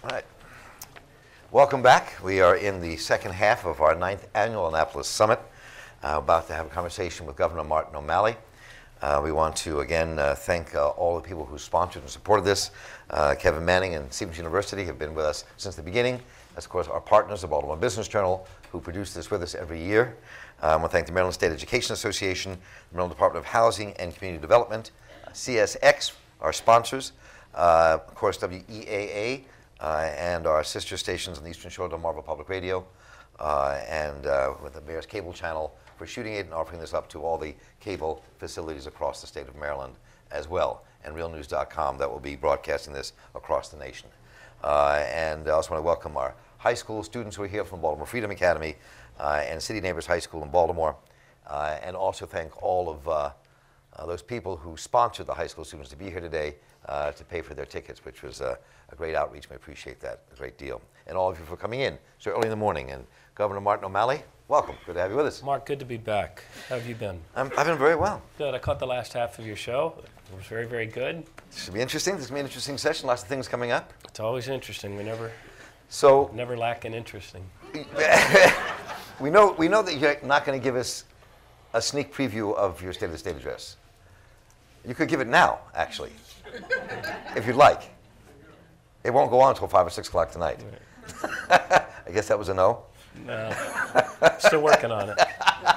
All right. Welcome back. We are in the second half of our 9th Annual Annapolis Summit. About to have a conversation with Governor Martin O'Malley. We want to, again, thank all the people who sponsored and supported this. Kevin Manning and Stevens University have been with us since the beginning. As, of course, our partners, the Baltimore Business Journal, who produce this with us every year. I want to thank the Maryland State Education Association, the Maryland Department of Housing and Community Development, CSX, our sponsors, of course, WEAA, and our sister stations on the Eastern Shore, Delmarva Public Radio, and with the Mayor's Cable Channel for shooting it and offering this up to all the cable facilities across the state of Maryland as well, and realnews.com that will be broadcasting this across the nation. And I also want to welcome our high school students who are here from Baltimore Freedom Academy and City Neighbors High School in Baltimore, and also thank all of those people who sponsored the high school students to be here today to pay for their tickets, which was a great outreach. We appreciate that a great deal. And all of you for coming in so early in the morning. And Governor Martin O'Malley, welcome. Good to have you with us. Mark, good to be back. How have you been? I've been very well. Good. I caught the last half of your show. It was very, very good. This should be interesting. This is going to be an interesting session. Lots of things coming up. It's always interesting. We never lack in interesting. we know that you're not going to give us a sneak preview of your State of the State address. You could give it now, actually, if you'd like. It won't go on until 5 or 6 o'clock tonight. Right. I guess that was a no? No. Still working on it.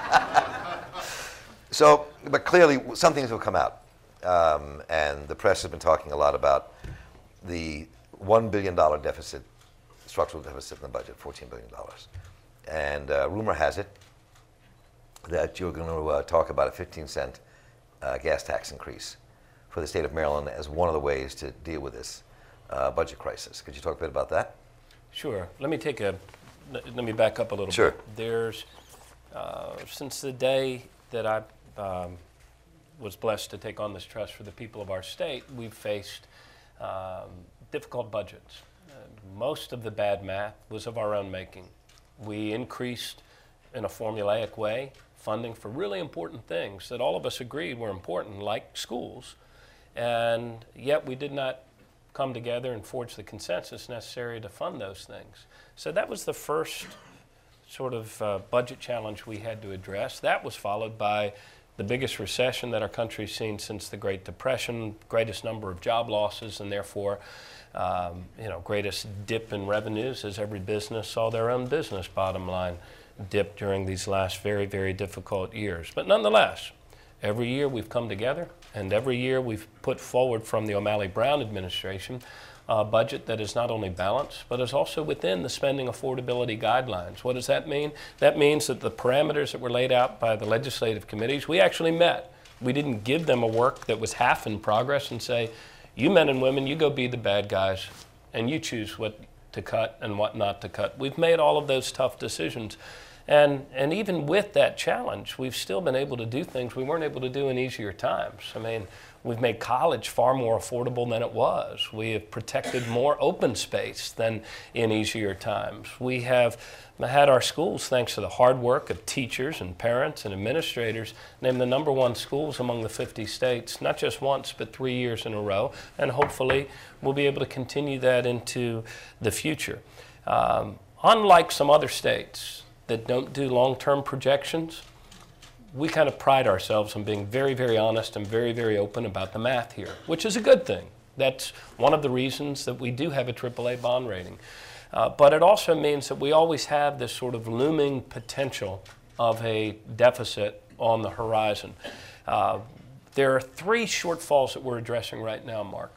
So, but clearly, some things will come out. And the press has been talking a lot about the $1 billion deficit, structural deficit in the budget, $14 billion. And rumor has it that you're going to talk about a 15-cent gas tax increase for the state of Maryland as one of the ways to deal with this budget crisis. Could you talk a bit about that? Sure. Let me back up a little Sure. bit. There's, since the day that I was blessed to take on this trust for the people of our state, we've faced difficult budgets. Most of the bad math was of our own making. We increased in a formulaic way funding for really important things that all of us agreed were important, like schools, and yet we did not come together and forge the consensus necessary to fund those things. So that was the first sort of budget challenge we had to address. That was followed by the biggest recession that our country's seen since the Great Depression, greatest number of job losses, and therefore greatest dip in revenues as every business saw their own business bottom line dip during these last very, very difficult years. But nonetheless, every year we've come together, and every year we've put forward from the O'Malley-Brown administration a budget that is not only balanced, but is also within the spending affordability guidelines. What does that mean? That means that the parameters that were laid out by the legislative committees, we actually met. We didn't give them a work that was half in progress and say, you men and women, you go be the bad guys, and you choose what to cut and what not to cut. We've made all of those tough decisions. And even with that challenge, we've still been able to do things we weren't able to do in easier times. I mean, we've made college far more affordable than it was. We have protected more open space than in easier times. We have had our schools, thanks to the hard work of teachers and parents and administrators, named the #1 schools among the 50 states, not just once, but 3 years in a row. And hopefully, we'll be able to continue that into the future. Unlike some other states that don't do long-term projections, we kind of pride ourselves on being very, very honest and very, very open about the math here, which is a good thing. That's one of the reasons that we do have a AAA bond rating. But it also means that we always have this sort of looming potential of a deficit on the horizon. There are 3 shortfalls that we're addressing right now, Mark.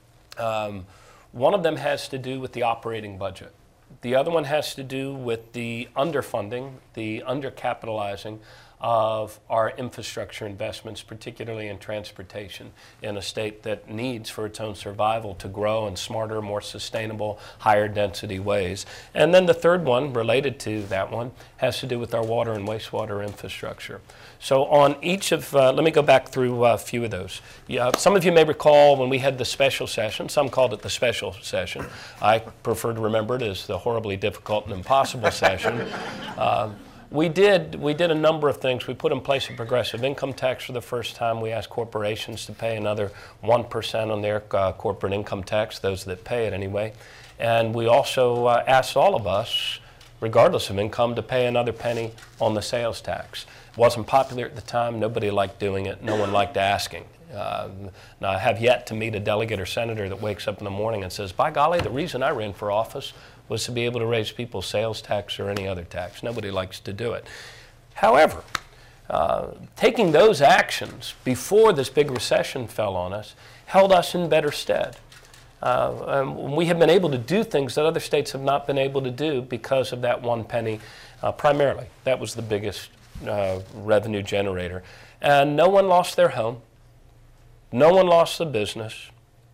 One of them has to do with the operating budget. The other one has to do with the underfunding, the undercapitalizing of our infrastructure investments, particularly in transportation, in a state that needs for its own survival to grow in smarter, more sustainable, higher density ways. And then the third one, related to that one, has to do with our water and wastewater infrastructure. So on each of, let me go back through a few of those. Some of you may recall when we had the special session, some called it the special session. I prefer to remember it as the horribly difficult and impossible session. We did a number of things. We put in place a progressive income tax for the first time. We asked corporations to pay another 1% on their corporate income tax, those that pay it anyway. And we also asked all of us, regardless of income, to pay another penny on the sales tax. It wasn't popular at the time. Nobody liked doing it. No one liked asking. Now, I have yet to meet a delegate or senator that wakes up in the morning and says, by golly, the reason I ran for office was to be able to raise people's sales tax or any other tax. Nobody likes to do it. However, taking those actions before this big recession fell on us held us in better stead. We have been able to do things that other states have not been able to do because of that 1 penny primarily. That was the biggest revenue generator. And no one lost their home. No one lost the business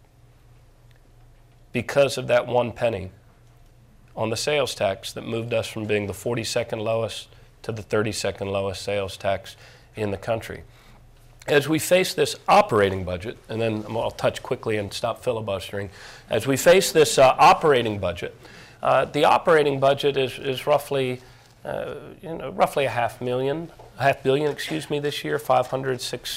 because of that 1 penny on the sales tax that moved us from being the 42nd lowest to the 32nd lowest sales tax in the country. As we face this operating budget, and then I'll touch quickly and stop filibustering. As we face this operating budget, the operating budget is roughly, roughly $500 million this year, 500,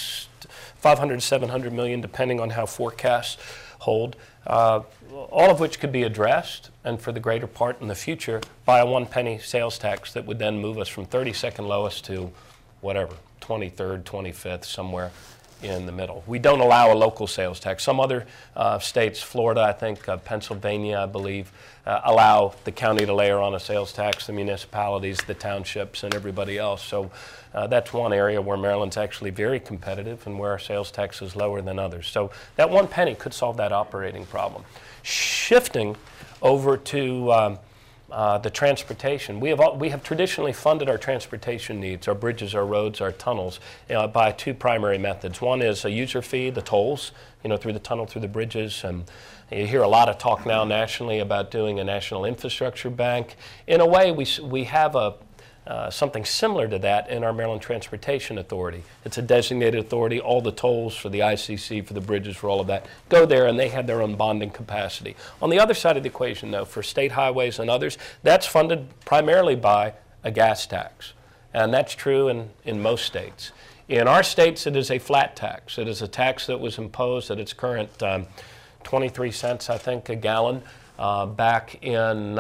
700 million, depending on how forecasts hold. All of which could be addressed, and for the greater part in the future, by a 1 penny sales tax that would then move us from 32nd lowest to whatever, 23rd, 25th, somewhere in the middle. We don't allow a local sales tax. Some other states, Florida, I think, Pennsylvania, I believe, allow the county to layer on a sales tax, the municipalities, the townships, and everybody else. So that's one area where Maryland's actually very competitive and where our sales tax is lower than others. So that 1 penny could solve that operating problem. Shifting over to the transportation, we have traditionally funded our transportation needs, our bridges, our roads, our tunnels, by 2 primary methods. One is a user fee, the tolls, through the tunnel, through the bridges, and you hear a lot of talk now nationally about doing a national infrastructure bank. In a way, we have something similar to that in our Maryland Transportation Authority. It's a designated authority. All the tolls for the ICC, for the bridges, for all of that, go there, and they have their own bonding capacity. On the other side of the equation, though, for state highways and others, that's funded primarily by a gas tax. And that's true in most states. In our states, it is a flat tax. It is a tax that was imposed at its current 23 cents, I think, a gallon back in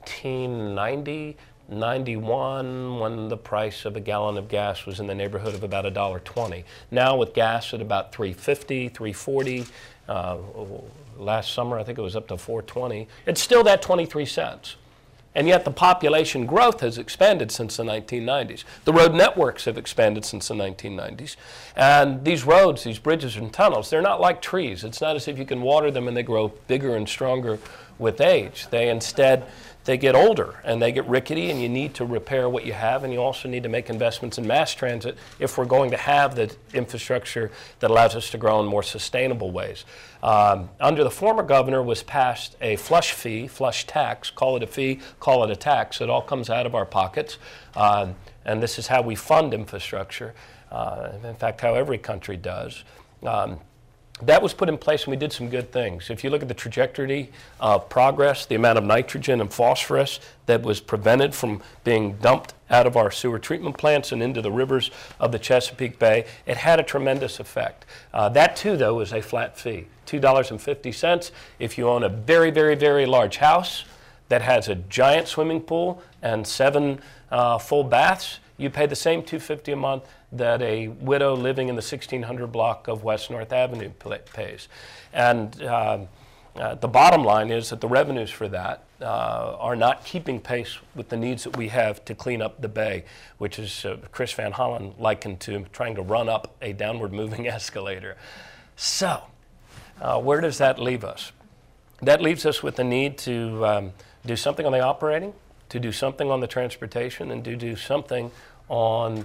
1990. 91, when the price of a gallon of gas was in the neighborhood of about $1.20. Now with gas at about $3.50, $3.40, last summer I think it was up to $4.20. It's still that 23 cents. And yet the population growth has expanded since the 1990s. The road networks have expanded since the 1990s. And these roads, these bridges and tunnels, they're not like trees. It's not as if you can water them and they grow bigger and stronger with age. They get older and they get rickety, and you need to repair what you have, and you also need to make investments in mass transit if we're going to have the infrastructure that allows us to grow in more sustainable ways. Under the former governor was passed a flush fee, flush tax, call it a fee, call it a tax. It all comes out of our pockets, and this is how we fund infrastructure, in fact, how every country does. That was put in place, and we did some good things. If you look at the trajectory of progress, the amount of nitrogen and phosphorus that was prevented from being dumped out of our sewer treatment plants and into the rivers of the Chesapeake Bay, it had a tremendous effect. That too, though, is a flat fee, $2.50. If you own a very, very, very large house that has a giant swimming pool and 7 full baths, you pay the same $2.50 a month that a widow living in the 1600 block of West North Avenue pays. And the bottom line is that the revenues for that are not keeping pace with the needs that we have to clean up the bay, which is Chris Van Hollen likened to trying to run up a downward moving escalator. So where does that leave us? That leaves us with the need to do something on the operating, to do something on the transportation, and to do something on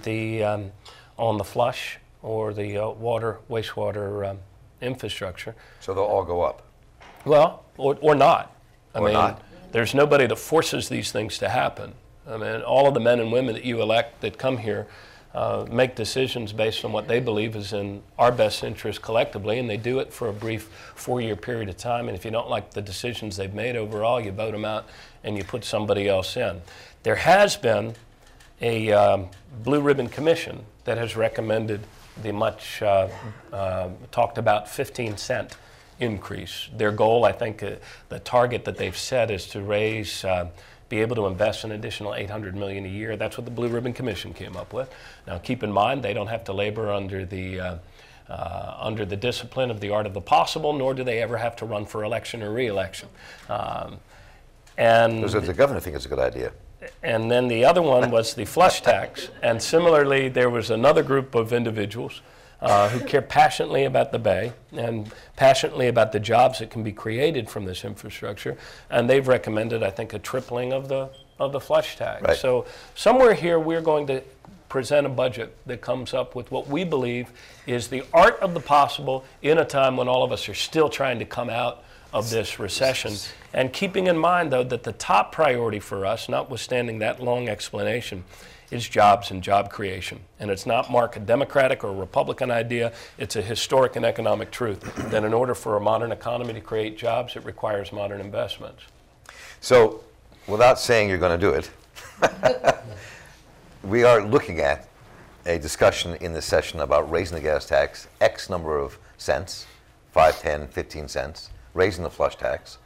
the flush or the wastewater infrastructure. So they'll all go up? Well, or not. I mean, not. There's nobody that forces these things to happen. I mean, all of the men and women that you elect that come here make decisions based on what they believe is in our best interest collectively, and they do it for a brief 4-year period of time. And if you don't like the decisions they've made overall, you vote them out and you put somebody else in. There has been a Blue Ribbon Commission that has recommended the much talked about 15-cent increase. Their goal, I think, the target that they've set is to raise, be able to invest an additional $800 million a year. That's what the Blue Ribbon Commission came up with. Now, keep in mind, they don't have to labor under the discipline of the art of the possible, nor do they ever have to run for election or re-election. Does the governor think it's a good idea? And then the other one was the flush tax. And similarly, there was another group of individuals who care passionately about the Bay and passionately about the jobs that can be created from this infrastructure. And they've recommended, I think, a tripling of the flush tax. Right. So somewhere here, we're going to present a budget that comes up with what we believe is the art of the possible in a time when all of us are still trying to come out of this recession. And keeping in mind, though, that the top priority for us, notwithstanding that long explanation, is jobs and job creation. And it's not, Mark, a Democratic or a Republican idea. It's a historic and economic truth that in order for a modern economy to create jobs, it requires modern investments. So, without saying you're going to do it, we are looking at a discussion in this session about raising the gas tax X number of cents, 5, 10, 15 cents, raising the flush tax.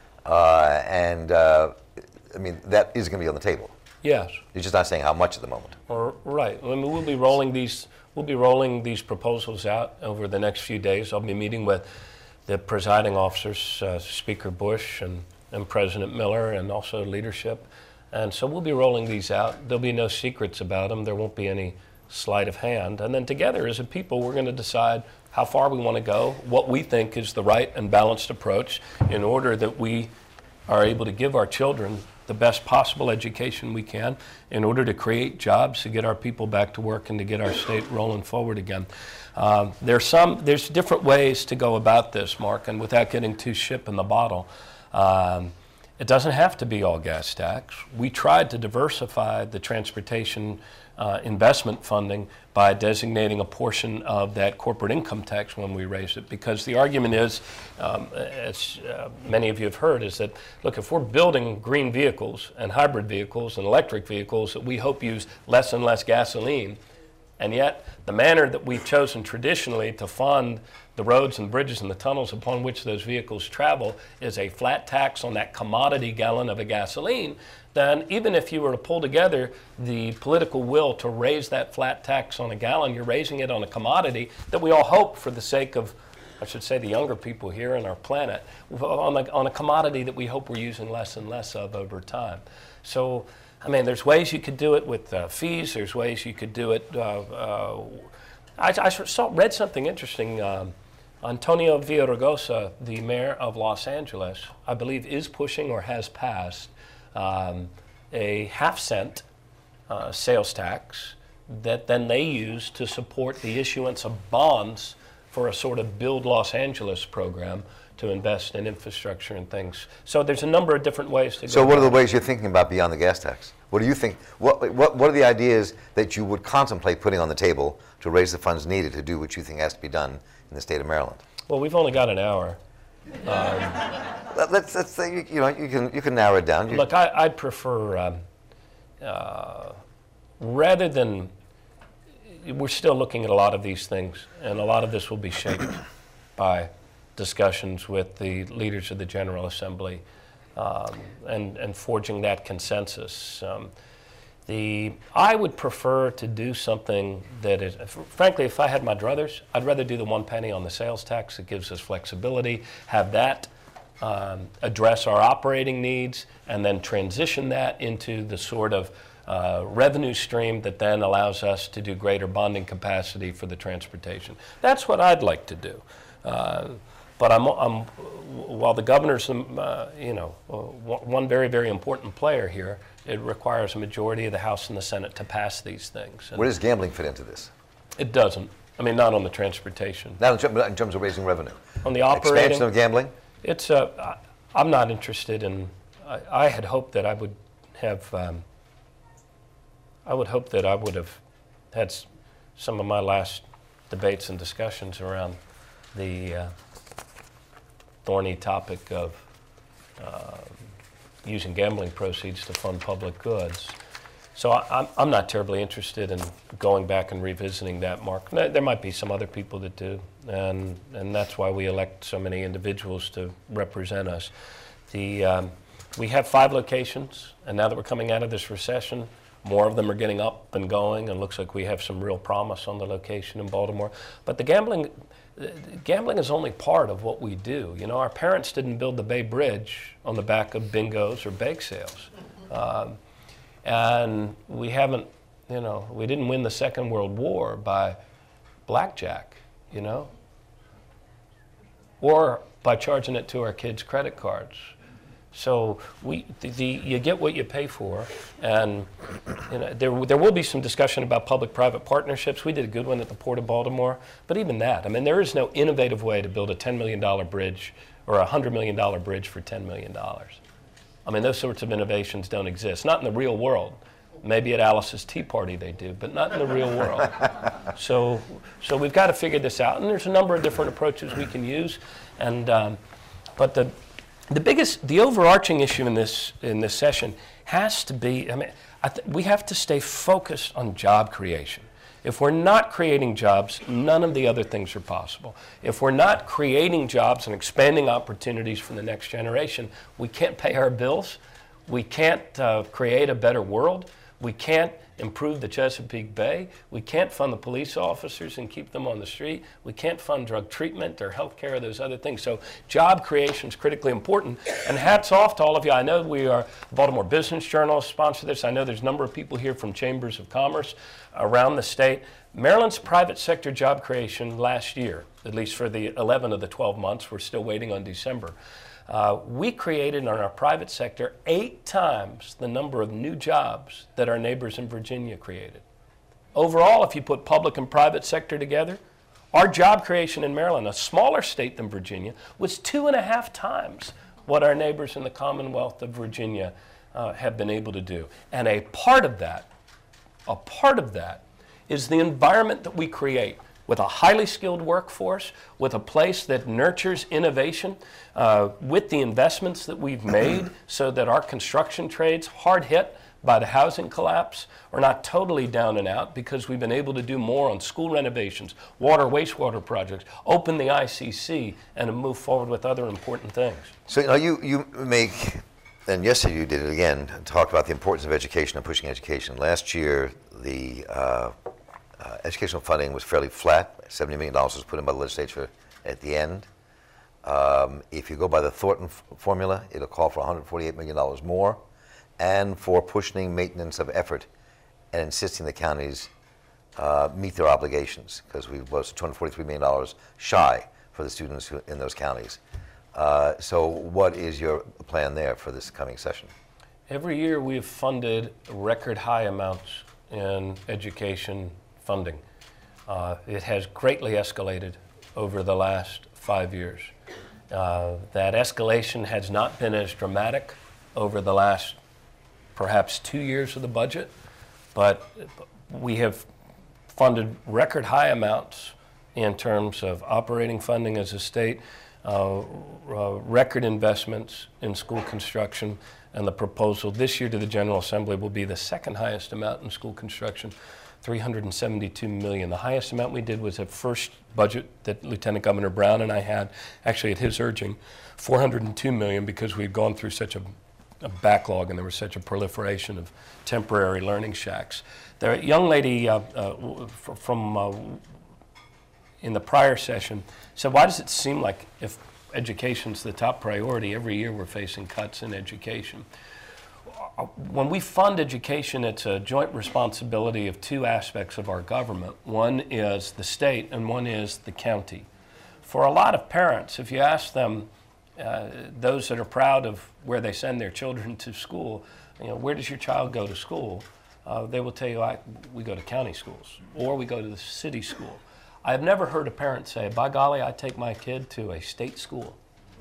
I mean, that is going to be on the table. Yes. You're just not saying how much at the moment. Right. I mean, we'll be rolling these proposals out over the next few days. I'll be meeting with the presiding officers, Speaker Bush and President Miller, and also leadership. And so we'll be rolling these out. There'll be no secrets about them. There won't be any sleight of hand. And then together as a people, we're going to decide how far we want to go, what we think is the right and balanced approach in order that we are able to give our children the best possible education we can in order to create jobs, to get our people back to work, and to get our state rolling forward again. There's different ways to go about this, Mark, and without getting too ship in the bottle. It doesn't have to be all gas tax. We tried to diversify the transportation investment funding by designating a portion of that corporate income tax when we raised it, because the argument is, as many of you have heard, is that, look, if we're building green vehicles and hybrid vehicles and electric vehicles that we hope use less and less gasoline, and yet the manner that we've chosen traditionally to fund the roads and bridges and the tunnels upon which those vehicles travel is a flat tax on that commodity gallon of a gasoline, then even if you were to pull together the political will to raise that flat tax on a gallon, you're raising it on a commodity that we all hope, for the sake of, I should say, the younger people here and our planet, on a commodity that we hope we're using less and less of over time. So, I mean, there's ways you could do it with fees. There's ways you could do it. I read something interesting. Antonio Villaraigosa, the mayor of Los Angeles, I believe is pushing or has passed a half-cent sales tax that then they use to support the issuance of bonds for a sort of Build Los Angeles program to invest in infrastructure and things. So there's a number of different ways to go. So what are the ways you're thinking about beyond the gas tax? What do you think, what are the ideas that you would contemplate putting on the table to raise the funds needed to do what you think has to be done in the state of Maryland? Well, we've only got an hour. Let's say, you can narrow it down. Look, I'd prefer, rather than, we're still looking at a lot of these things, and a lot of this will be shaped by discussions with the leaders of the General Assembly and forging that consensus. I would prefer to do something that is, frankly, if I had my druthers, I'd rather do the 1 penny on the sales tax that gives us flexibility, have that address our operating needs, and then transition that into the sort of revenue stream that then allows us to do greater bonding capacity for the transportation. That's what I'd like to do. But while the governor's, one very, very important player here, it requires a majority of the House and the Senate to pass these things. And where does gambling fit into this? It doesn't. I mean, not on the transportation. Not in terms of raising revenue. On the operating. Expansion of gambling? It's. I'm not interested in. I had hoped that I would have. I would hope that I would have had some of my last debates and discussions around the thorny topic of using gambling proceeds to fund public goods. So I'm not terribly interested in going back and revisiting that, Mark. There might be some other people that do, and that's why we elect so many individuals to represent us. We have 5 locations, and now that we're coming out of this recession, more of them are getting up and going, and looks like we have some real promise on the location in Baltimore. But the gambling is only part of what we do. You know, our parents didn't build the Bay Bridge on the back of bingos or bake sales. And we haven't, you know, we didn't win the Second World War by blackjack, you know, or by charging it to our kids' credit cards. So you get what you pay for, and you know, there will be some discussion about public-private partnerships. We did a good one at the Port of Baltimore, but even that, I mean, there is no innovative way to build a $10 million bridge or a $100 million bridge for $10 million. I mean, those sorts of innovations don't exist, not in the real world. Maybe at Alice's Tea Party they do, but not in the real world. So we've got to figure this out, and there's a number of different approaches we can use. And but the overarching issue in this session has to be, I mean, we have to stay focused on job creation. If we're not creating jobs, none of the other things are possible. If we're not creating jobs and expanding opportunities for the next generation, we can't pay our bills, we can't create a better world, we can't improve the Chesapeake Bay, we can't fund the police officers and keep them on the street, we can't fund drug treatment or health care or those other things. So job creation is critically important, and hats off to all of you. I know we are, Baltimore Business Journal sponsor this. I know there's a number of people here from chambers of commerce around the state. Maryland's private sector job creation last year, at least for the 11 of the 12 months, we're still waiting on December, we created in our private sector 8 times the number of new jobs that our neighbors in Virginia created. Overall, if you put public and private sector together, our job creation in Maryland, a smaller state than Virginia, was 2.5 times what our neighbors in the Commonwealth of Virginia have been able to do. And a part of that is the environment that we create with a highly skilled workforce, with a place that nurtures innovation, with the investments that we've made so that our construction trades, hard hit by the housing collapse, are not totally down and out because we've been able to do more on school renovations, water, wastewater projects, open the ICC, and move forward with other important things. So you make, and yesterday you did it again, talk about the importance of education and pushing education. Last year, the educational funding was fairly flat. $70 million was put in by the legislature at the end. If you go by the Thornton formula, it'll call for $148 million more, and for pushing maintenance of effort and insisting the counties meet their obligations, because we was $243 million shy for the students in those counties. So what is your plan there for this coming session? Every year we've funded record high amounts in education funding. It has greatly escalated over the last 5 years. That escalation has not been as dramatic over the last perhaps 2 years of the budget, but we have funded record high amounts in terms of operating funding as a state, record investments in school construction, and the proposal this year to the General Assembly will be the second highest amount in school construction, $372 million. The highest amount we did was the first budget that Lieutenant Governor Brown and I had, actually at his urging, $402 million, because we'd gone through such a backlog and there was such a proliferation of temporary learning shacks. The young lady from in the prior session said, why does it seem like if education's the top priority, every year we're facing cuts in education? When we fund education, it's a joint responsibility of 2 aspects of our government. One is the state and one is the county. For a lot of parents, if you ask them, those that are proud of where they send their children to school, where does your child go to school? They will tell you, we go to county schools, or we go to the city school. I've never heard a parent say, by golly, I take my kid to a state school.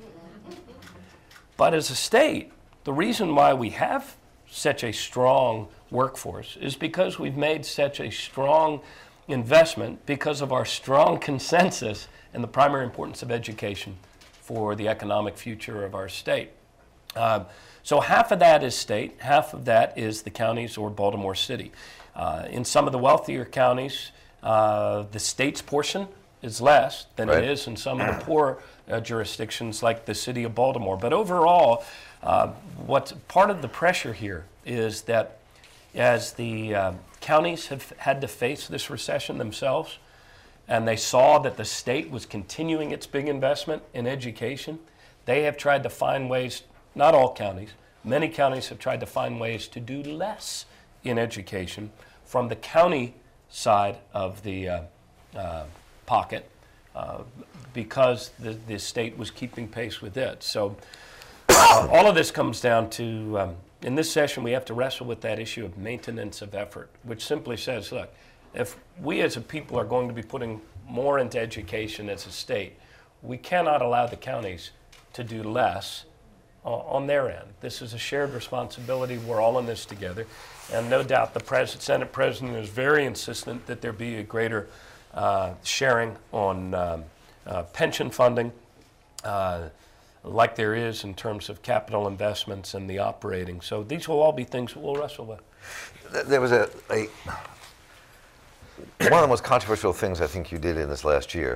But as a state, the reason why we have such a strong workforce is because we've made such a strong investment because of our strong consensus in the primary importance of education for the economic future of our state. So half of that is state, half of that is the counties or Baltimore City. In some of the wealthier counties, the state's portion is less than it is in some of the poor jurisdictions like the city of Baltimore. But overall, what's part of the pressure here is that as the counties have had to face this recession themselves, and they saw that the state was continuing its big investment in education, they have tried to find ways, not all counties, many counties have tried to find ways to do less in education from the county side of the pocket because the state was keeping pace with it. So all of this comes down to, in this session, we have to wrestle with that issue of maintenance of effort, which simply says, look, if we as a people are going to be putting more into education as a state, we cannot allow the counties to do less on their end. This is a shared responsibility. We're all in this together. And no doubt the Senate President is very insistent that there be a greater sharing on pension funding, like there is in terms of capital investments and the operating. So these will all be things we'll wrestle with. There was one of the most controversial things I think you did in this last year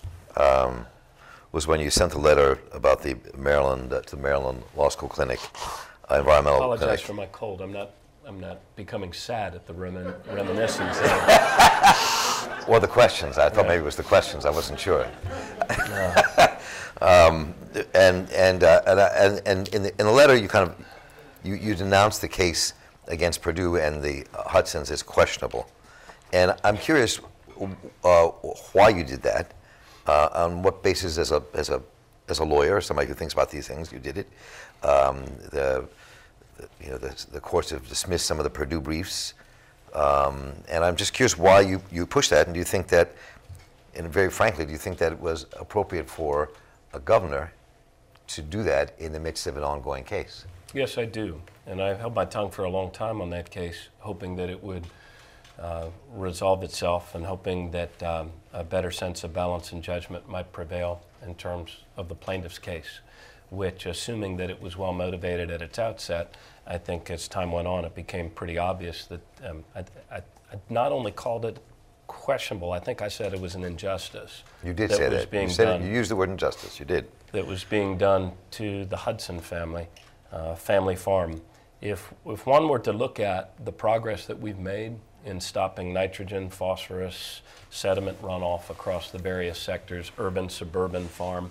was when you sent a letter about the Maryland to the Maryland Law School Clinic, environmental I apologize clinic. for my cold. I'm not becoming sad at the reminiscence. Or the questions. I thought maybe it was the questions. I wasn't sure. And in the letter, you kind of you denounced the case against Purdue and the Hudsons as questionable. And I'm curious why you did that, on what basis as a lawyer, somebody who thinks about these things, you did it. The courts have dismissed some of the Purdue briefs, and I'm just curious why you pushed that, and do you think that, and very frankly, do you think that it was appropriate for a governor to do that in the midst of an ongoing case? Yes, I do. And I held my tongue for a long time on that case, hoping that it would resolve itself and hoping that a better sense of balance and judgment might prevail in terms of the plaintiff's case, which, assuming that it was well motivated at its outset, I think as time went on, it became pretty obvious that I not only called it questionable, I think I said it was an injustice. You did say that. You said it, you used the word injustice. You did. That was being done to the Hudson family, family farm. If one were to look at the progress that we've made in stopping nitrogen, phosphorus, sediment runoff across the various sectors, urban, suburban, farm,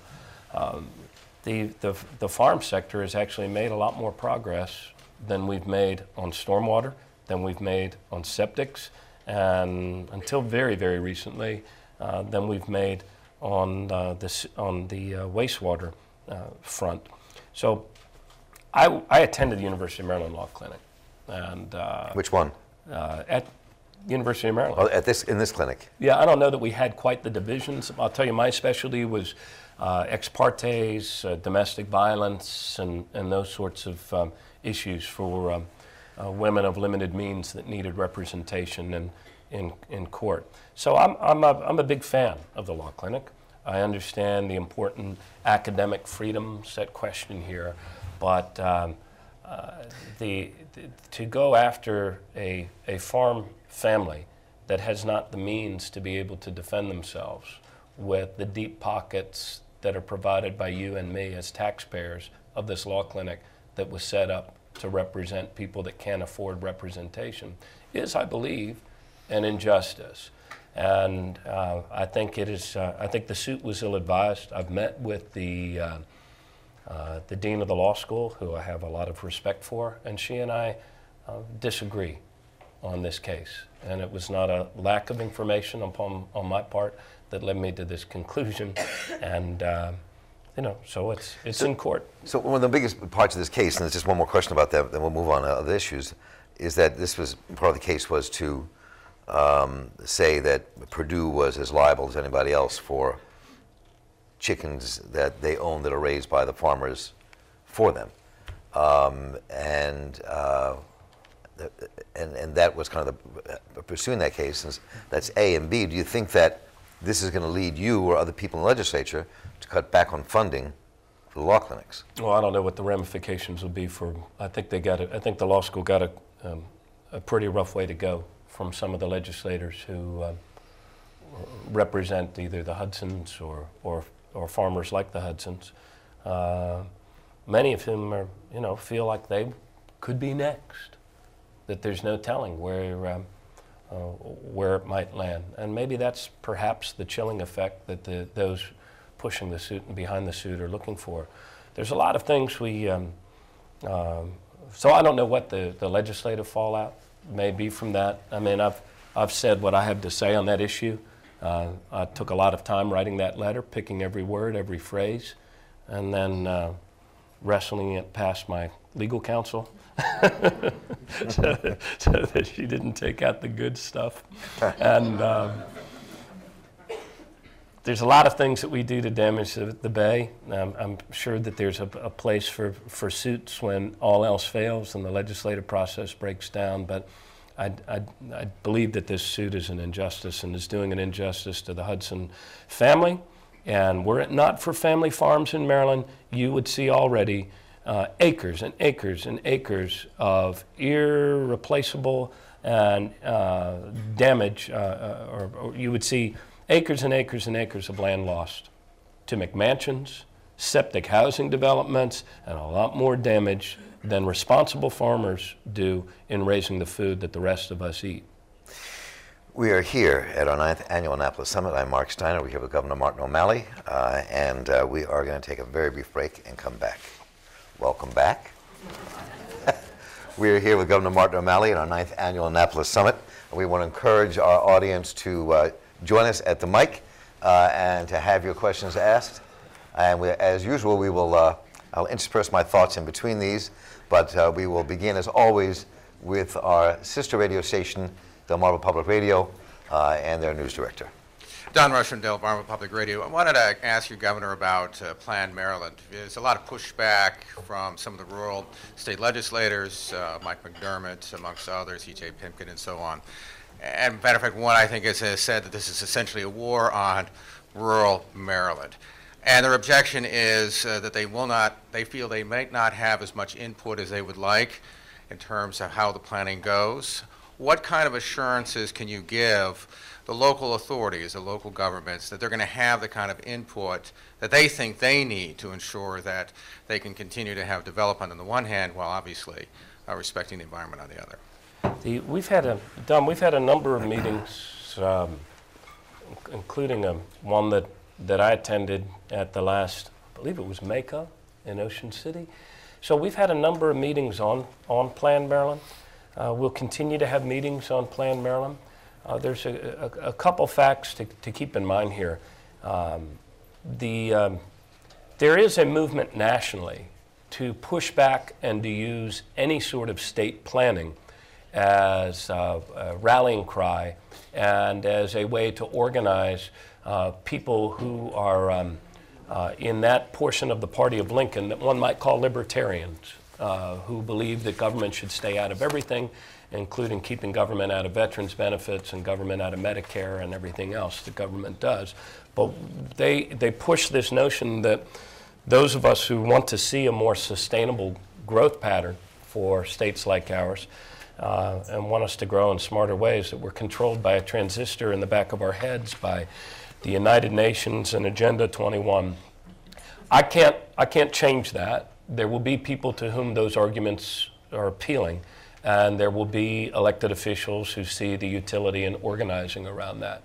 the farm sector has actually made a lot more progress than we've made on stormwater, than we've made on septics, and until very, very recently, than we've made on the wastewater front. So I attended the University of Maryland Law Clinic. And which one? At University of Maryland. Oh, in this clinic? Yeah, I don't know that we had quite the divisions. I'll tell you, my specialty was ex partes, domestic violence, and those sorts of issues for women of limited means that needed representation in court. So I'm a big fan of the law clinic. I understand the important academic freedoms at question here, but to go after a farm family that has not the means to be able to defend themselves with the deep pockets that are provided by you and me as taxpayers of this law clinic that was set up to represent people that can't afford representation is, I believe, an injustice. And I think it is. I think the suit was ill-advised. I've met with the dean of the law school, who I have a lot of respect for, and she and I disagree on this case. And it was not a lack of information on my part that led me to this conclusion. And so it's in court. So one of the biggest parts of this case, and there's just one more question about that, then we'll move on to other issues, is that this was part of the case was to say that Purdue was as liable as anybody else for chickens that they own that are raised by the farmers for them, and that was kind of pursuing that case. And that's A. And B, do you think that this is going to lead you or other people in the legislature to cut back on funding law clinics. Well, I don't know what the ramifications will be for. I think the law school got a pretty rough way to go from some of the legislators who represent either the Hudsons or farmers like the Hudsons. Many of whom are, feel like they could be next. That there's no telling where it might land, and maybe that's perhaps the chilling effect that those pushing the suit and behind the suit are looking for. There's a lot of things so I don't know what the legislative fallout may be from that. I mean, I've said what I have to say on that issue. I took a lot of time writing that letter, picking every word, every phrase, and then wrestling it past my legal counsel so that she didn't take out the good stuff. And there's a lot of things that we do to damage the bay. I'm sure that there's a place for suits when all else fails and the legislative process breaks down, but I believe that this suit is an injustice and is doing an injustice to the Hudson family. And were it not for family farms in Maryland, you would see already acres and acres and acres of irreplaceable and damage, or you would see acres and acres and acres of land lost to McMansions, septic housing developments, and a lot more damage than responsible farmers do in raising the food that the rest of us eat. We are here at our 9th Annual Annapolis Summit. I'm Mark Steiner. We're here with Governor Martin O'Malley, and we are going to take a very brief break and come back. Welcome back. We are here with Governor Martin O'Malley at our 9th Annual Annapolis Summit. We want to encourage our audience to join us at the mic and to have your questions asked. And as usual, we will I'll intersperse my thoughts in between these, but we will begin, as always, with our sister radio station, Delmarva Public Radio, and their news director. Don Rush from Delmarva Public Radio. I wanted to ask you, Governor, about Plan Maryland. There's a lot of pushback from some of the rural state legislators, Mike McDermott, amongst others, E.J. Pimpkin, and so on. And matter of fact, one I think has said that this is essentially a war on rural Maryland. And their objection is that they feel they might not have as much input as they would like in terms of how the planning goes. What kind of assurances can you give the local authorities, the local governments, that they're going to have the kind of input that they think they need to ensure that they can continue to have development on the one hand, while obviously respecting the environment on the other? We've had a number of meetings, including one that I attended at the last, I believe it was MACA in Ocean City. So we've had a number of meetings on Plan Maryland. We'll continue to have meetings on Plan Maryland. There's a couple facts to keep in mind here. There is a movement nationally to push back and to use any sort of state planning as a rallying cry and as a way to organize people who are in that portion of the party of Lincoln that one might call libertarians, who believe that government should stay out of everything, including keeping government out of veterans benefits and government out of Medicare and everything else that government does. But they push this notion that those of us who want to see a more sustainable growth pattern for states like ours and want us to grow in smarter ways, that we're controlled by a transistor in the back of our heads by the United Nations and Agenda 21. I can't change that. There will be people to whom those arguments are appealing, and there will be elected officials who see the utility in organizing around that.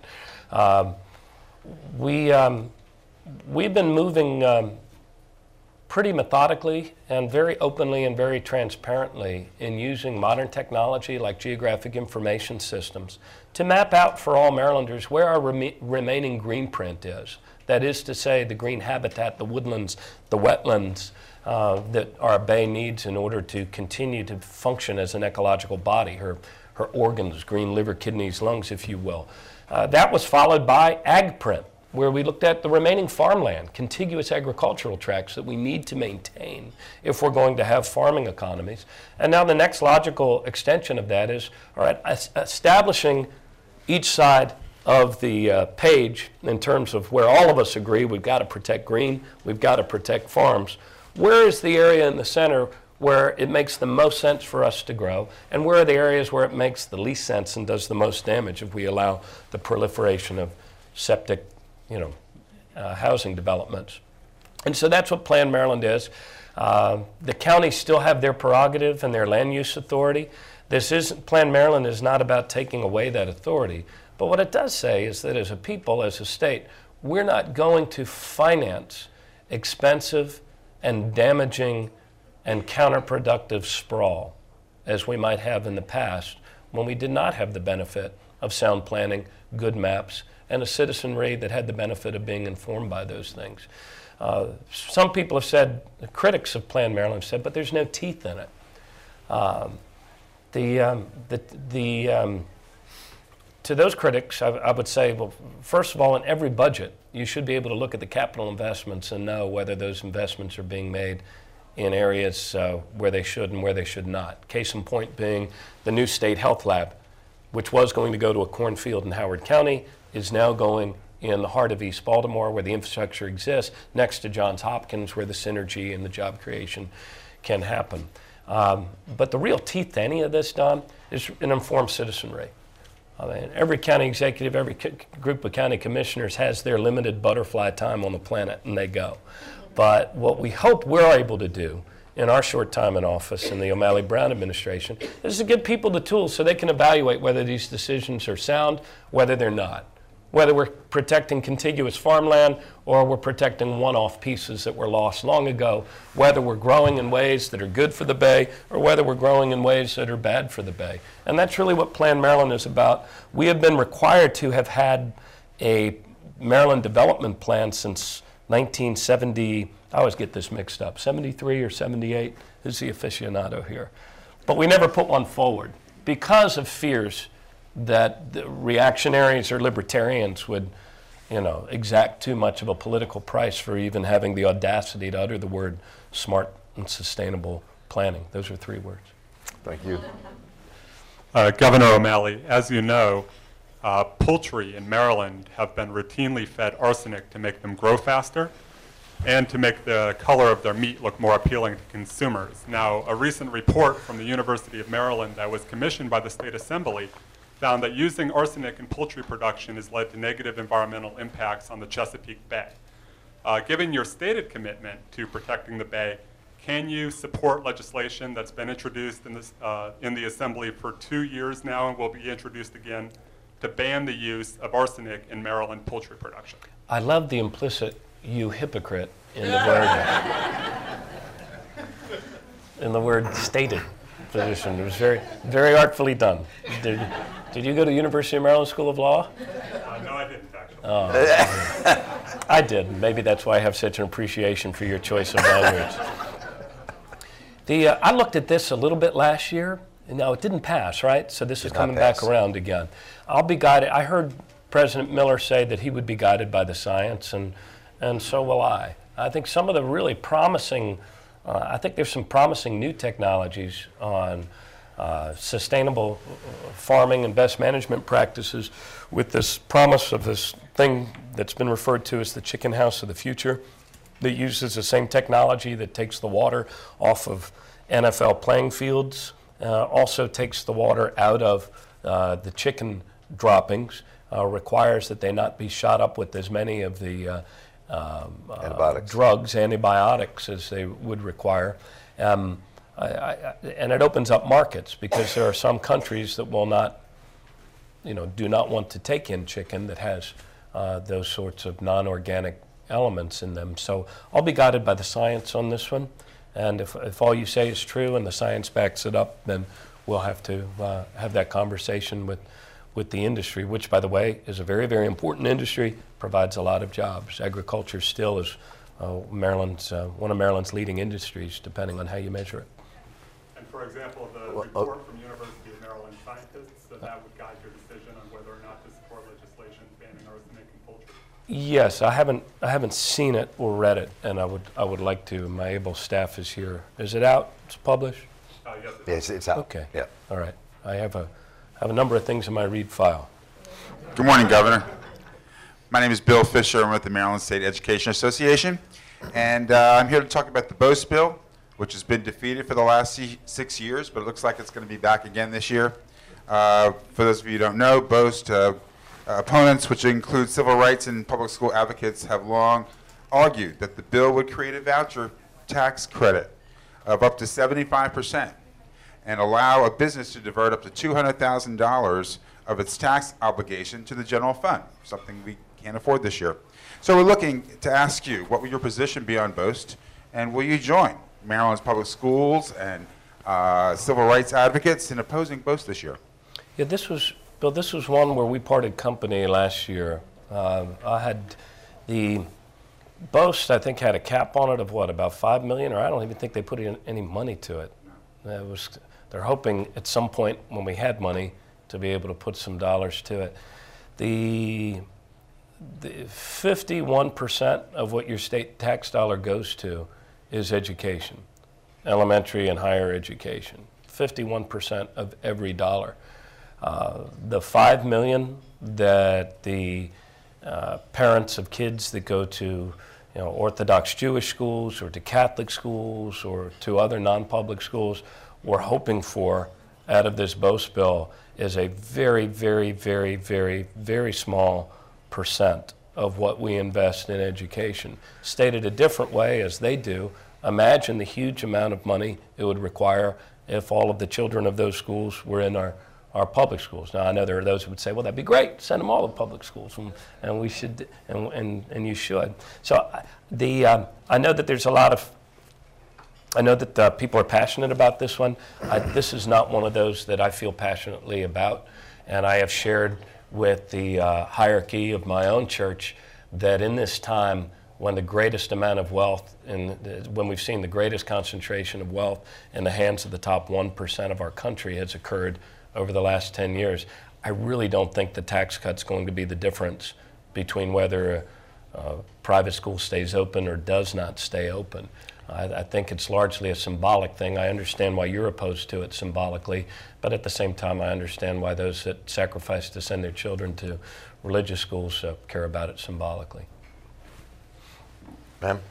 We've been moving pretty methodically and very openly and very transparently in using modern technology like geographic information systems to map out for all Marylanders where our remaining green print is. That is to say, the green habitat, the woodlands, the wetlands that our bay needs in order to continue to function as an ecological body, her organs, green liver, kidneys, lungs, if you will. That was followed by ag print, where we looked at the remaining farmland, contiguous agricultural tracts that we need to maintain if we're going to have farming economies. And now the next logical extension of that is, all right, establishing each side of the page in terms of where all of us agree we've got to protect green, we've got to protect farms. Where is the area in the center where it makes the most sense for us to grow, and where are the areas where it makes the least sense and does the most damage if we allow the proliferation of septic, housing developments? And so that's what Plan Maryland is. The counties still have their prerogative and their land use authority. Plan Maryland is not about taking away that authority, but what it does say is that as a people, as a state, we're not going to finance expensive and damaging and counterproductive sprawl as we might have in the past when we did not have the benefit of sound planning, good maps, and a citizenry that had the benefit of being informed by those things. Some people have said, the critics of Plan Maryland have said, but there's no teeth in it. To those critics, I would say, well, first of all, in every budget, you should be able to look at the capital investments and know whether those investments are being made in areas where they should and where they should not. Case in point being the new state health lab, which was going to go to a cornfield in Howard County, is now going in the heart of East Baltimore, where the infrastructure exists, next to Johns Hopkins, where the synergy and the job creation can happen. But the real teeth to any of this, Don, is an informed citizenry. I mean, every county executive, every group of county commissioners has their limited butterfly time on the planet, and they go. But what we hope we're able to do in our short time in office in the O'Malley Brown administration is to give people the tools so they can evaluate whether these decisions are sound, whether they're not. Whether we're protecting contiguous farmland or we're protecting one-off pieces that were lost long ago, whether we're growing in ways that are good for the Bay or whether we're growing in ways that are bad for the Bay. And that's really what Plan Maryland is about. We have been required to have had a Maryland development plan since 1970, I always get this mixed up, 73 or 78, who's the aficionado here? But we never put one forward because of fears that the reactionaries or libertarians would, exact too much of a political price for even having the audacity to utter the word smart and sustainable planning. Those are 3 words. Thank you. Governor O'Malley, as you know, poultry in Maryland have been routinely fed arsenic to make them grow faster and to make the color of their meat look more appealing to consumers. Now, a recent report from the University of Maryland that was commissioned by the State Assembly found that using arsenic in poultry production has led to negative environmental impacts on the Chesapeake Bay. Given your stated commitment to protecting the Bay, can you support legislation that's been introduced in the Assembly for 2 years now and will be introduced again to ban the use of arsenic in Maryland poultry production? I love the implicit "you hypocrite" in the word stated position. It was very, very artfully done. Did you go to University of Maryland School of Law? No, I didn't, actually. Oh, I did. Maybe that's why I have such an appreciation for your choice of language. I looked at this a little bit last year. No, it didn't pass, right? So this is coming back around again. I'll be guided. I heard President Miller say that he would be guided by the science, and so will I. I think some of the really promising, I think there's some promising new technologies on sustainable farming and best management practices with this promise of this thing that's been referred to as the chicken house of the future that uses the same technology that takes the water off of NFL playing fields, also takes the water out of the chicken droppings, requires that they not be shot up with as many of the antibiotics as they would require. And it opens up markets because there are some countries that will not, do not want to take in chicken that has those sorts of non-organic elements in them. So I'll be guided by the science on this one. And if all you say is true and the science backs it up, then we'll have to have that conversation with the industry, which, by the way, is a very, very important industry, provides a lot of jobs. Agriculture still is one of Maryland's leading industries, depending on how you measure it. And for example, the report from University of Maryland scientists, that would guide your decision on whether or not to support legislation banning arsenic in poultry? Yes, I haven't seen it or read it, and I would like to. My able staff is here. Is it out? It's published? Yes, Yes, it's out. Okay. Yeah. All right. I have a number of things in my read file. Good morning, Governor. My name is Bill Fisher. I'm with the Maryland State Education Association, and I'm here to talk about the BOST bill, which has been defeated for the last 6 years, but it looks like it's going to be back again this year. For those of you who don't know, BOST opponents, which include civil rights and public school advocates, have long argued that the bill would create a voucher tax credit of up to 75% and allow a business to divert up to $200,000 of its tax obligation to the general fund, something we can't afford this year. So we're looking to ask you, what will your position be on BOST, and will you join Maryland's public schools and civil rights advocates in opposing BOST this year? Yeah, Bill, this was one where we parted company last year. I had the BOST, I think, had a cap on it of what, about $5 million, or I don't even think they put any money to it. They're hoping at some point when we had money to be able to put some dollars to it. The 51% of what your state tax dollar goes to is education, elementary and higher education. 51% of every dollar. The $5 million that the parents of kids that go to Orthodox Jewish schools or to Catholic schools or to other non-public schools we're hoping for out of this BOST bill is a very, very, very, very, very small percent of what we invest in education. Stated a different way, as they do, imagine the huge amount of money it would require if all of the children of those schools were in our public schools. Now, I know there are those who would say, well, that'd be great, send them all to public schools, and we should, and you should. So I know that there's a lot of, I know that people are passionate about this one. This is not one of those that I feel passionately about, and I have shared with the hierarchy of my own church that in this time when the greatest amount of wealth, when we've seen the greatest concentration of wealth in the hands of the top 1% of our country has occurred over the last 10 years, I really don't think the tax cut's going to be the difference between whether a private school stays open or does not stay open. I think it's largely a symbolic thing. I understand why you're opposed to it symbolically, but at the same time, I understand why those that sacrifice to send their children to religious schools care about it symbolically. Ma'am?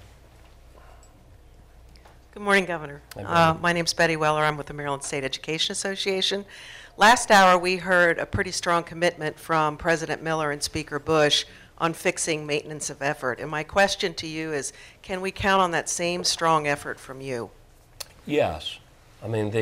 Good morning, Governor. Hi, my name's Betty Weller. I'm with the Maryland State Education Association. Last hour, we heard a pretty strong commitment from President Miller and Speaker Bush on fixing maintenance of effort. And my question to you is, can we count on that same strong effort from you? Yes. I mean,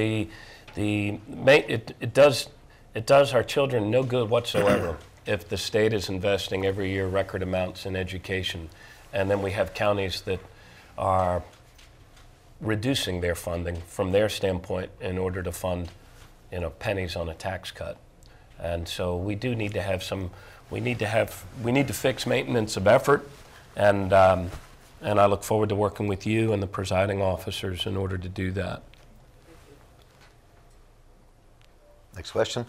it does our children no good whatsoever if the state is investing every year record amounts in education, and then we have counties that are reducing their funding from their standpoint in order to fund, pennies on a tax cut. And so we do need to have some. We need to fix maintenance of effort, and I look forward to working with you and the presiding officers in order to do that. Next question.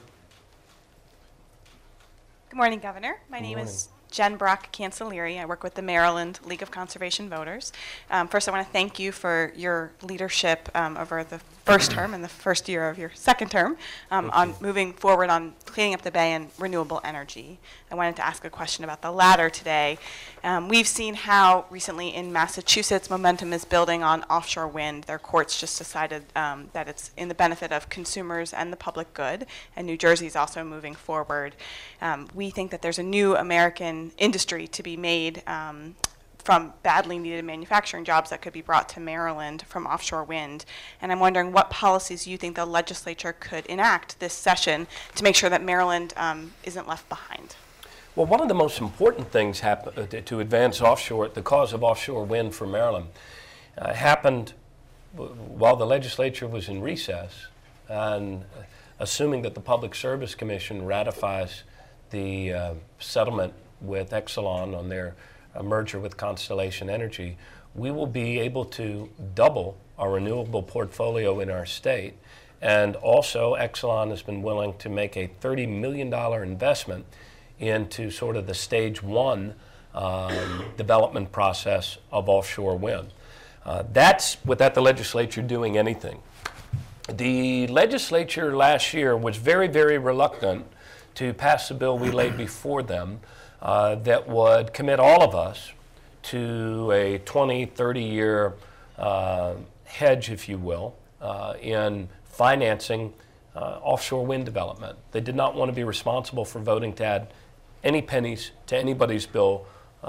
Good morning, Governor. My name is Jen Brock Cancellieri. I work with the Maryland League of Conservation Voters. First, I want to thank you for your leadership over the first term and the first year of your second term on moving forward on cleaning up the bay and renewable energy. I wanted to ask a question about the latter today. We've seen how recently in Massachusetts momentum is building on offshore wind. Their courts just decided that it's in the benefit of consumers and the public good, and New Jersey is also moving forward. We think that there's a new American industry to be made from badly needed manufacturing jobs that could be brought to Maryland from offshore wind. And I'm wondering what policies you think the legislature could enact this session to make sure that Maryland isn't left behind. Well, one of the most important things to advance offshore, the cause of offshore wind for Maryland, happened while the legislature was in recess, and assuming that the Public Service Commission ratifies the settlement with Exelon on their merger with Constellation Energy, we will be able to double our renewable portfolio in our state. And also, Exelon has been willing to make a $30 million investment into sort of the stage one development process of offshore wind. That's without the legislature doing anything. The legislature last year was very, very reluctant to pass the bill we laid before them that would commit all of us to a 20, 30-year hedge, if you will, in financing offshore wind development. They did not want to be responsible for voting to add any pennies to anybody's bill.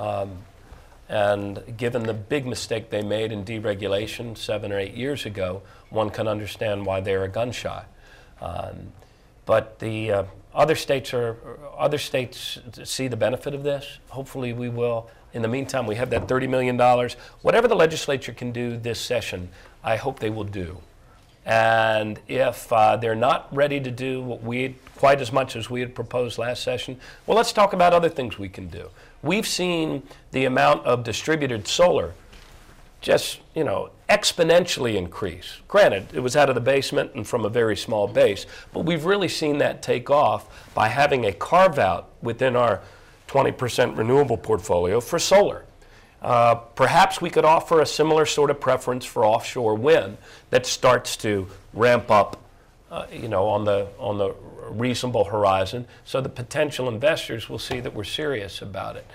And given the big mistake they made in deregulation 7 or 8 years ago, one can understand why they're gun shy. But the other states see the benefit of this. Hopefully we will. In the meantime, we have that $30 million. Whatever the legislature can do this session, I hope they will do. And if they're not ready to do what quite as much as we had proposed last session, well, let's talk about other things we can do. We've seen the amount of distributed solar just, exponentially increase. Granted, it was out of the basement and from a very small base, but we've really seen that take off by having a carve-out within our 20% renewable portfolio for solar. Perhaps we could offer a similar sort of preference for offshore wind that starts to ramp up, on the reasonable horizon, so the potential investors will see that we're serious about it.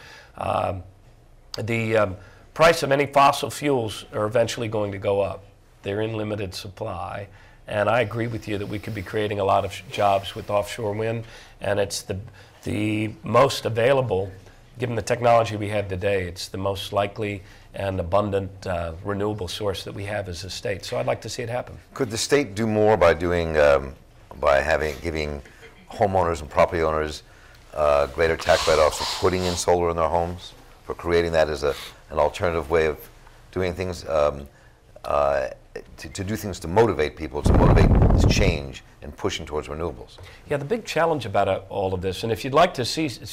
The price of any fossil fuels are eventually going to go up. They're in limited supply, and I agree with you that we could be creating a lot of jobs with offshore wind, and it's the most available. Given the technology we have today, it's the most likely and abundant renewable source that we have as a state. So I'd like to see it happen. Could the state do more by giving homeowners and property owners greater tax write-offs for putting in solar in their homes, for creating that as an alternative way of doing things, to do things to motivate people, to motivate this change and pushing towards renewables? Yeah, the big challenge about all of this, and if you'd like to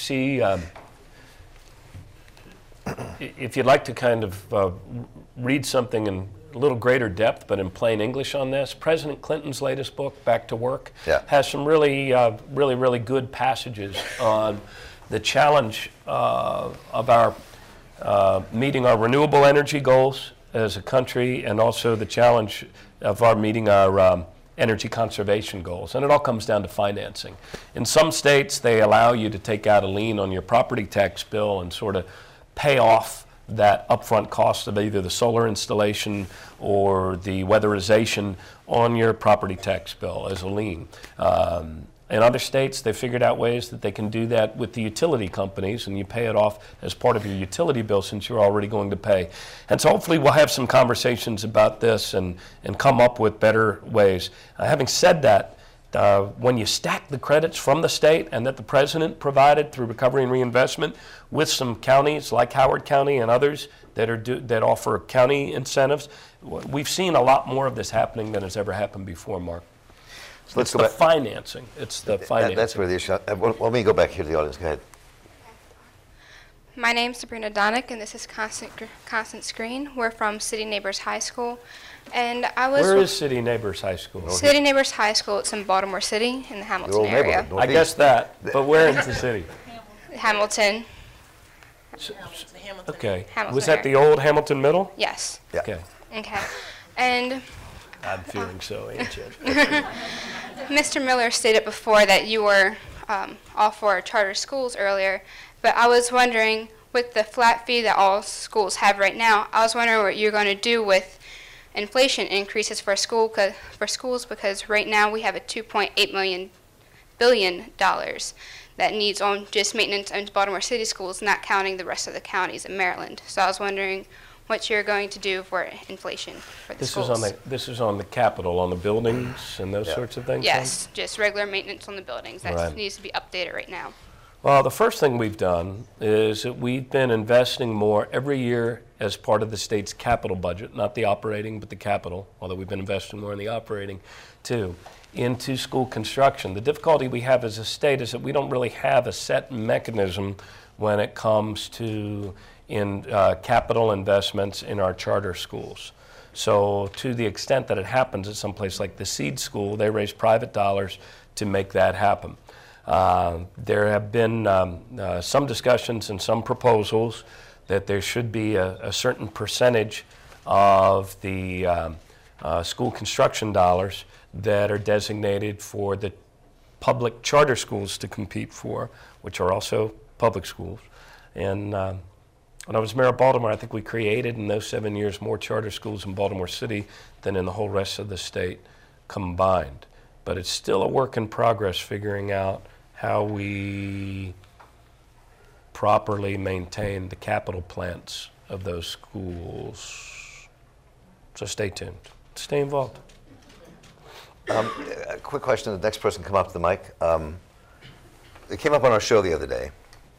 if you'd like to kind of read something in a little greater depth, but in plain English on this, President Clinton's latest book, Back to Work, has some really good passages on the challenge of our meeting our renewable energy goals as a country, and also the challenge of our meeting our energy conservation goals. And it all comes down to financing. In some states, they allow you to take out a lien on your property tax bill and sort of pay off that upfront cost of either the solar installation or the weatherization on your property tax bill as a lien. In other states, they figured out ways that they can do that with the utility companies, and you pay it off as part of your utility bill since you're already going to pay. And so hopefully we'll have some conversations about this and come up with better ways. Having said that, when you stack the credits from the state and that the president provided through recovery and reinvestment with some counties like Howard County and others that offer county incentives, we've seen a lot more of this happening than has ever happened before, Mark. So let's it's go the back. financing. It's the financing. That's where the issue. Let me go back here to the audience. Go ahead. My name's Sabrina Donick, and this is Constant Screen. We're from City Neighbors High School, and I was. Where is City Neighbors High School? City Neighbors High School? It's in Baltimore City, in the Hamilton old area. neighborhood, I Northeast. guess that, but where in the city? Hamilton. Okay. Hamilton Was that the area. old Hamilton Middle? Yes. Yeah. Okay. Okay. And I'm feeling so ancient. Mr. Miller stated before that you were all for charter schools earlier, but I was wondering, with the flat fee that all schools have right now, I was wondering what you're going to do with inflation increases for schools, because right now we have a $2.8 billion that needs on just maintenance in Baltimore City schools, not counting the rest of the counties in Maryland. So I was wondering what you're going to do for inflation for the schools. This is on the Capitol, on the buildings and those sorts of things? Yes, just regular maintenance on the buildings. That Right. needs to be updated right now. Well, the first thing we've done is that we've been investing more every year as part of the state's capital budget, not the operating, but the capital, although we've been investing more in the operating too, into school construction. The difficulty we have as a state is that we don't really have a set mechanism when it comes to capital investments in our charter schools. So to the extent that it happens at some place like the Seed School, they raise private dollars to make that happen. There have been some discussions and some proposals that there should be a certain percentage of the school construction dollars that are designated for the public charter schools to compete for, which are also public schools. And when I was mayor of Baltimore, I think we created in those 7 years more charter schools in Baltimore City than in the whole rest of the state combined. But it's still a work in progress figuring out how we properly maintain the capital plants of those schools. So stay tuned. Stay involved. A quick question. The next person come up to the mic. It came up on our show the other day.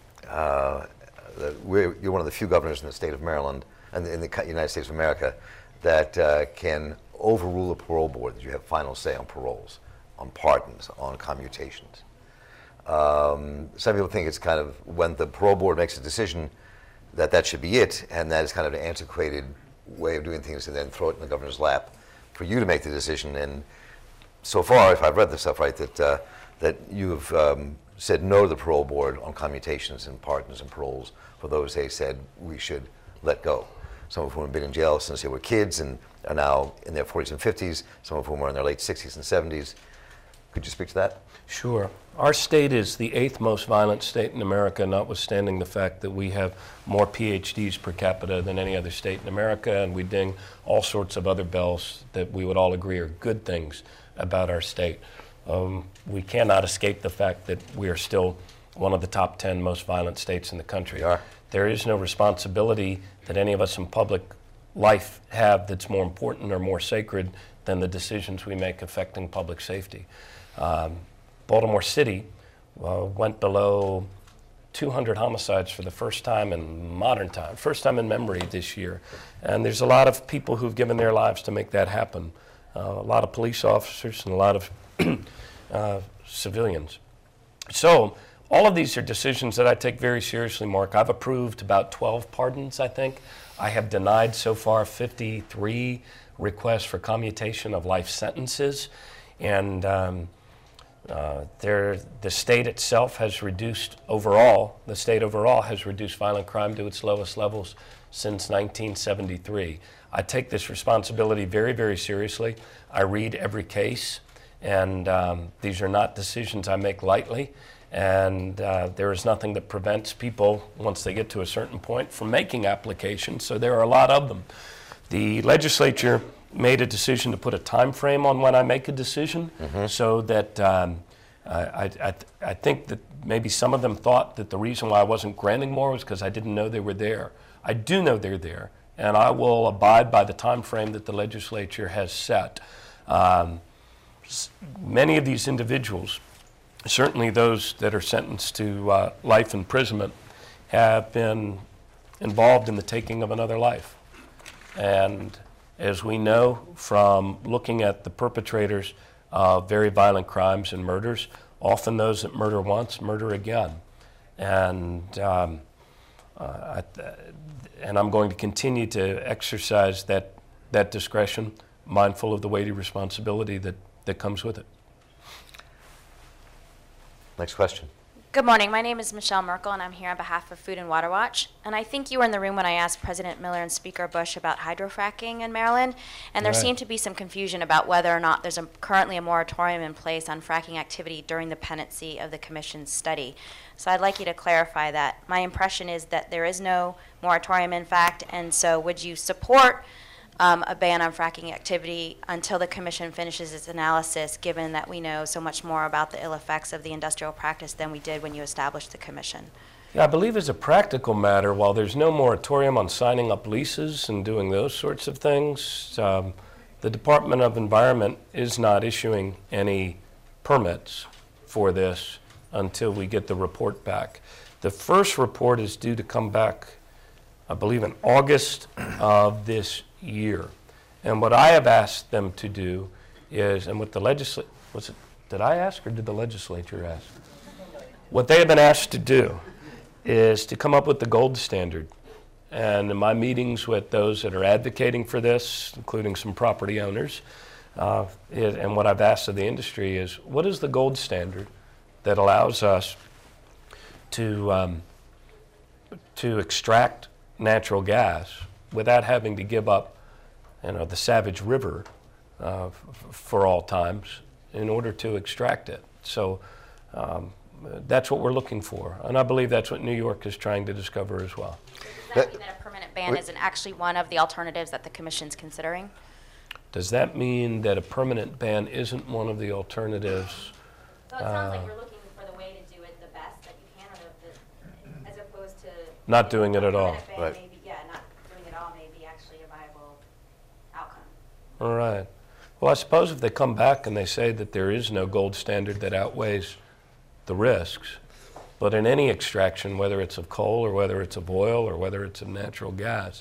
You're one of the few governors in the state of Maryland and in the United States of America that can overrule a parole board, that you have final say on paroles, on pardons, on commutations. Some people think it's kind of when the parole board makes a decision that should be it, and that is kind of an antiquated way of doing things, and then throw it in the governor's lap for you to make the decision. And so far, if I've read this stuff right, that you've said no to the parole board on commutations and pardons and paroles for those they said we should let go. Some of whom have been in jail since they were kids and are now in their 40s and 50s, some of whom are in their late 60s and 70s. Could you speak to that? Sure. Our state is the 8th most violent state in America, notwithstanding the fact that we have more PhDs per capita than any other state in America, and we ding all sorts of other bells that we would all agree are good things about our state. We cannot escape the fact that we are still one of the top 10 most violent states in the country. We are. There is no responsibility that any of us in public life have that's more important or more sacred than the decisions we make affecting public safety. Baltimore City went below 200 homicides for the first time in modern time, first time in memory this year. And there's a lot of people who've given their lives to make that happen. A lot of police officers and a lot of civilians. So all of these are decisions that I take very seriously, Mark. I've approved about 12 pardons, I think. I have denied so far 53 requests for commutation of life sentences. And the state itself has reduced overall, the state overall has reduced violent crime to its lowest levels since 1973. I take this responsibility very, very seriously. I read every case, and these are not decisions I make lightly. And there is nothing that prevents people, once they get to a certain point, from making applications. So there are a lot of them. The legislature made a decision to put a time frame on when I make a decision, so that I think that maybe some of them thought that the reason why I wasn't granting more was because I didn't know they were there. I do know they're there, and I will abide by the time frame that the legislature has set. Many of these individuals, certainly those that are sentenced to life imprisonment, have been involved in the taking of another life. And as we know from looking at the perpetrators of very violent crimes and murders, often those that murder once murder again. And I'm going to continue to exercise that discretion, mindful of the weighty responsibility that comes with it. Next question. Good morning. My name is Michelle Merkel, and I'm here on behalf of Food and Water Watch. And I think you were in the room when I asked President Miller and Speaker Bush about hydrofracking in Maryland. And there seemed to be some confusion about whether or not there's currently a moratorium in place on fracking activity during the pendency of the Commission's study. So I'd like you to clarify that. My impression is that there is no moratorium, in fact, and so would you support a ban on fracking activity until the Commission finishes its analysis, given that we know so much more about the ill effects of the industrial practice than we did when you established the Commission? Yeah, I believe as a practical matter, while there's no moratorium on signing up leases and doing those sorts of things, the Department of Environment is not issuing any permits for this until we get the report back. The first report is due to come back, I believe, in August of this year. And what I have asked them to do is, and what the legislature, did I ask or did the legislature ask? What they have been asked to do is to come up with the gold standard. And in my meetings with those that are advocating for this, including some property owners, and what I've asked of the industry is, what is the gold standard that allows us to extract natural gas without having to give up, the Savage River for all times in order to extract it? So that's what we're looking for. And I believe that's what New York is trying to discover as well. Does that mean that a permanent ban isn't actually one of the alternatives that the commission's considering? Does that mean that a permanent ban isn't one of the alternatives? So it sounds like you're looking for the way to do it the best that you can, or as opposed to Not doing it at all. permanent ban Right. maybe, yeah, not doing it all may be actually a viable outcome. All right. Well, I suppose if they come back and they say that there is no gold standard that outweighs the risks, but in any extraction, whether it's of coal or whether it's of oil or whether it's of natural gas,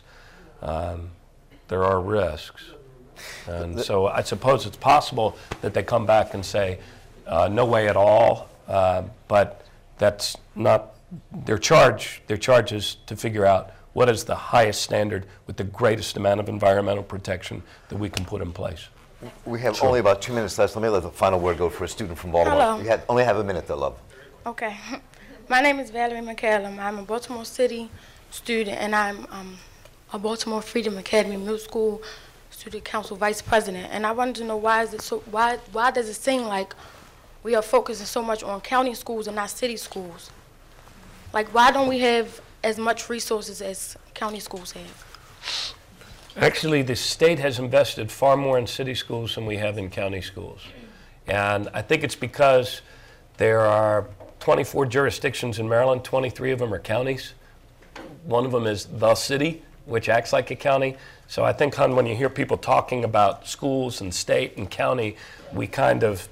there are risks. And so I suppose it's possible that they come back and say, no way at all, but that's not their charge. Their charge is to figure out what is the highest standard with the greatest amount of environmental protection that we can put in place. We have only about 2 minutes left. Let me let the final word go for a student from Baltimore. Hello. You only have a minute, though, love. Okay. My name is Valerie McCallum. I'm a Baltimore City student, and I'm a Baltimore Freedom Academy Middle School Student Council Vice President. And I wanted to know why does it seem like we are focusing so much on county schools and not city schools? Like, why don't we have as much resources as county schools have? Actually, the state has invested far more in city schools than we have in county schools. And I think it's because there are 24 jurisdictions in Maryland, 23 of them are counties. One of them is the city, which acts like a county. So I think, Hun, when you hear people talking about schools and state and county, we kind of,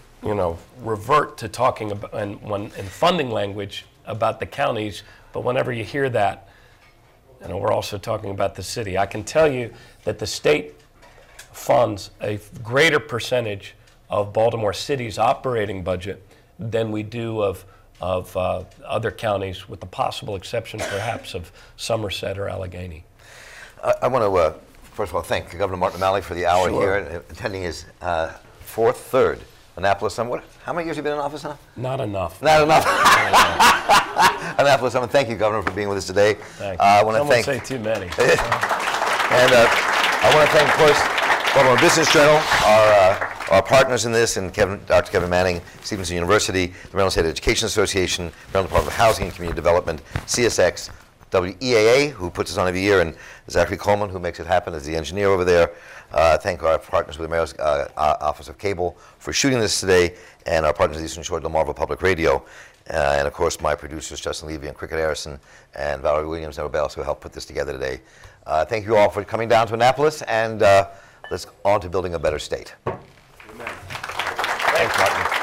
revert to talking about, in funding language, about the counties. But whenever you hear that, we're also talking about the city. I can tell you that the state funds a greater percentage of Baltimore City's operating budget than we do of other counties, with the possible exception perhaps of Somerset or Allegheny. I want to, first of all, thank Governor Martin O'Malley for the hour Sure. here, and attending his third Annapolis Summit. How many years have you been in office now? Not enough. Not enough. Annapolis Summit. Thank you, Governor, for being with us today. Thank you. I want to Some would thank. say too many. And I want to thank, of course, Baltimore Business Journal, our partners in this, and Dr. Kevin Manning, Stevenson University, the Maryland State Education Association, Maryland Department of Housing and Community Development, CSX, WEAA, who puts us on every year, and Zachary Coleman, who makes it happen as the engineer over there. Thank our partners with the Mayor's Office of Cable for shooting this today, and our partners at Eastern Shore, Delmarva Public Radio. And of course, my producers, Justin Levy and Cricket Harrison, and Valerie Williams and Rebels, who helped put this together today. Thank you all for coming down to Annapolis, and let's on to building a better state. Amen. Thanks, Martin.